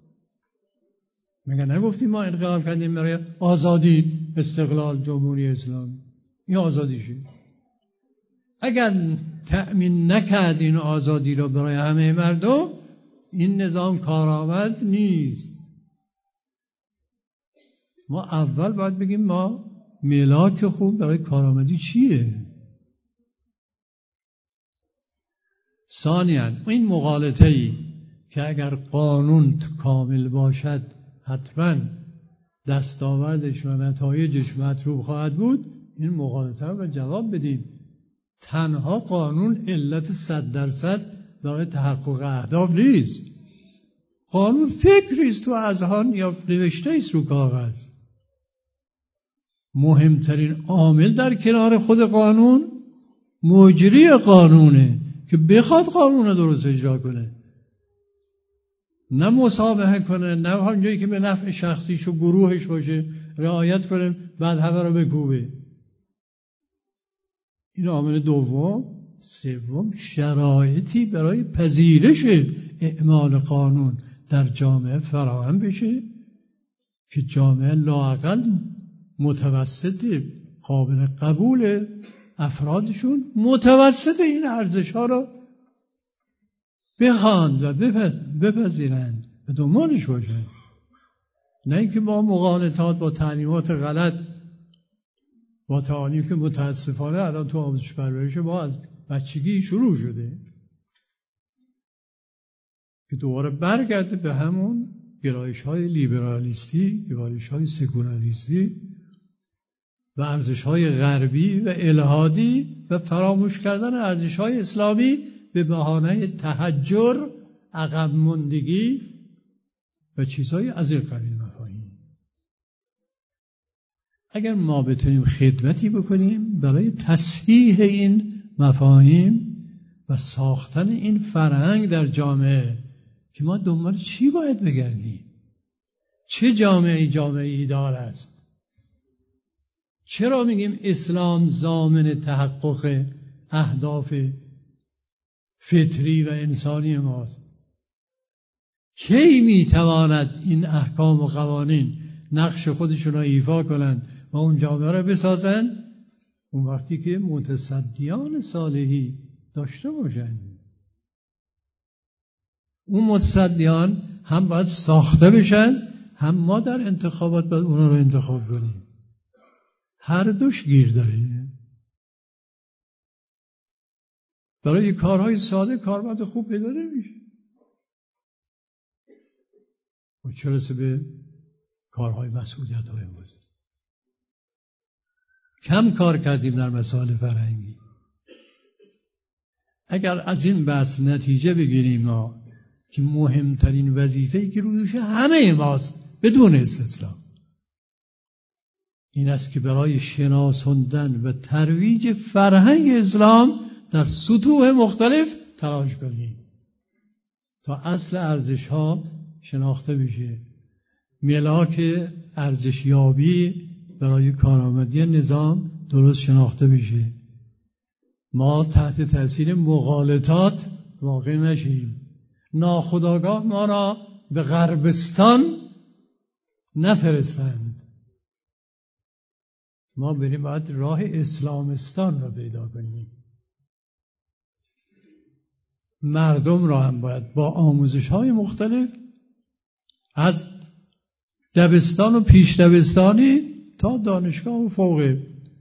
مگه نگفتیم ما انقلاب کردیم برای آزادی، استقلال، جمهوری اسلامی؟ این آزادیشه. اگر تأمین نکرد این آزادی را برای همه مردم، این نظام کارآمد نیست. ما اول باید بگیم ما ملاک خوب برای کارآمدی چیه. ثانیاً این مغالطه‌ای که اگر قانون کامل باشد حتما دستاوردش و نتایجش مطلوب خواهد بود، این مغالطه رو جواب بدیم. تنها قانون علت صد درصد برای تحقق اهداف نیست. قانون فکری است تو اذهان یا نوشته است رو کاغذ. مهمترین عامل در کنار خود قانون مجری قانونه که بخواد قانون رو درست اجرا کنه، نه مسابقه کنه، نه اونجایی که به نفع شخصیش و گروهش باشه رعایت کنه بعد همه رو بکوبه. این عامل دوم. سوم، شرایطی برای پذیرش اعمال قانون در جامعه فراهم بشه که جامعه لااقل متوسط قابل قبول افرادشون متوسط این ارزش ها رو بخواند و بپذیرند و دنبالش باشند، نه اینکه با مغالطات، با تعلیمات غلط، با تعالیم که متاسفانه الان تو آموزش پرورش ما از بچگی شروع شده که دوباره برگرده به همون گرایش های لیبرالیستی، گرایش های سکولاریستی و ارزش های غربی و الحادی و فراموش کردن ارزش های اسلامی به بهانه تحجر، عقب ماندگی و چیزهای از این قبیل مفاهیم. اگر ما بتونیم خدمتی بکنیم برای تصحیح این مفاهیم و ساختن این فرهنگ در جامعه که ما دنبال چی باید بگردیم، چه جامعه جامعه ایدال است، چرا میگیم اسلام ضامن تحقق اهداف فطری و انسانی ماست، کی میتواند این احکام و قوانین نقش خودشون را ایفا کنند و اون جامعه را بسازند؟ اون وقتی که متصدیان صالحی داشته باشند. اون متصدیان هم باید ساخته بشن، هم ما در انتخابات باید اونا رو انتخاب کنیم. هر دوش گیر داره. برای کارهای ساده کارمند خوب پیدا نمیشه. و چه رسه به کارهای مسئولیت های بازی. کم کار کردیم در مسائل فرهنگی. اگر از این بحث نتیجه بگیریم ما که مهمترین وظیفه‌ای که روش همه ماست بدون استثنا. این است که برای شناساندن و ترویج فرهنگ اسلام در سطوح مختلف تلاش کنیم تا اصل ارزش ها شناخته بشه، ملاک ارزشیابی برای کارآمدی نظام درست شناخته بشه. ما تحت تاثیر مغالطات واقع نشیم، ناخودآگاه ما را به غربستان نفرستند. ما بریم باید راه اسلامستان را پیدا کنیم. مردم را هم باید با آموزش های مختلف از دبستان و پیش دبستانی تا دانشگاه و فوق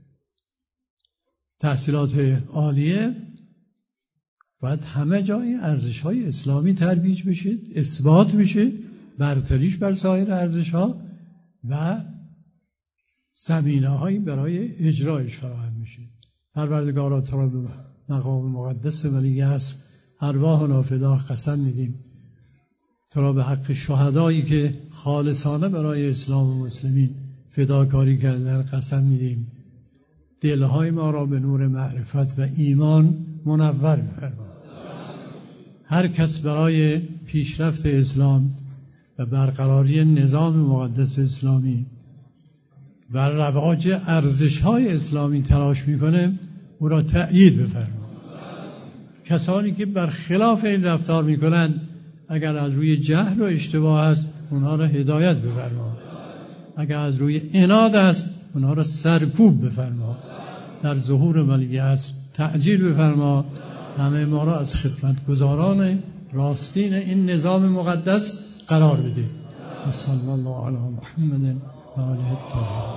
تحصیلات عالیه باید همه جای ارزش های اسلامی ترویج بشه، اثبات بشه، برتریش بر سایر ارزش ها و زمینه هایی برای اجرایش فراهم میشه. پروردگارا تو را به مقام مقدس ولی عصر ارواحنا فدا قسم میدیم، تو را به حق شهدایی که خالصانه برای اسلام و مسلمین فداکاری کردن قسم میدیم. دلهای ما را به نور معرفت و ایمان منور بفرما. هر کس برای پیشرفت اسلام و برقراری نظام مقدس اسلامی و رواج ارزش‌های اسلامی تلاش میکنه او را تأیید بفرما. کسانی که برخلاف این رفتار میکنند اگر از روی جهل و اشتباه است اونها را هدایت بفرما، اگر از روی عناد است اونها را سرکوب بفرما. در ظهور ولی عصر تعجیل بفرما. همه ما را از خدمتگزاران راستین این نظام مقدس قرار بده. صلی الله علی محمد و آله الطاهرین.